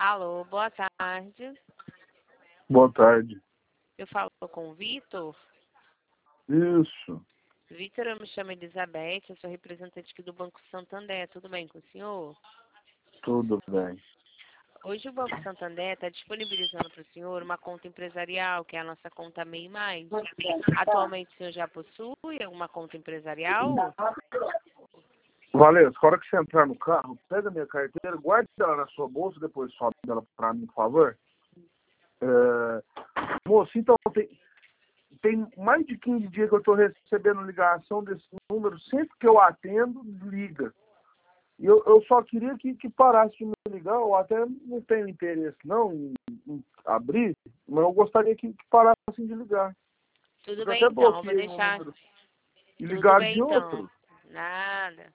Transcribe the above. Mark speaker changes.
Speaker 1: Alô, boa tarde.
Speaker 2: Boa tarde.
Speaker 1: Eu falo com o Vitor.
Speaker 2: Isso,
Speaker 1: Vitor, eu me chamo Elizabeth, eu sou representante aqui do Banco Santander. Tudo bem com o senhor?
Speaker 2: tudo bem.
Speaker 1: Hoje o Banco Santander está disponibilizando para o senhor uma conta empresarial, que é a nossa conta MEI Mais. Atualmente o senhor já possui alguma conta empresarial?
Speaker 2: Valeu, a hora que você entrar no carro, pega minha carteira, guarde ela na sua bolsa, depois sobe ela para mim, por favor. Moço, então tem mais de 15 dias que eu estou recebendo ligação desse número, sempre que eu atendo, liga. E eu só queria que parasse de me ligar, eu até não tenho interesse não em abrir, mas eu gostaria que parassem de ligar.
Speaker 1: Tudo
Speaker 2: Eu
Speaker 1: bem
Speaker 2: até
Speaker 1: então, vou
Speaker 2: bloqueei um
Speaker 1: deixar.
Speaker 2: número e
Speaker 1: Tudo
Speaker 2: ligaram
Speaker 1: bem
Speaker 2: de
Speaker 1: então.
Speaker 2: outro.
Speaker 1: Nada.